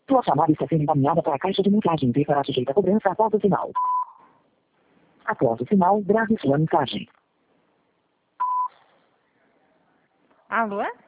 Sua chamada está sendo encaminhada para a caixa de mensagem e será sujeita a cobrança após o sinal. Após o sinal, grave sua mensagem. Alô?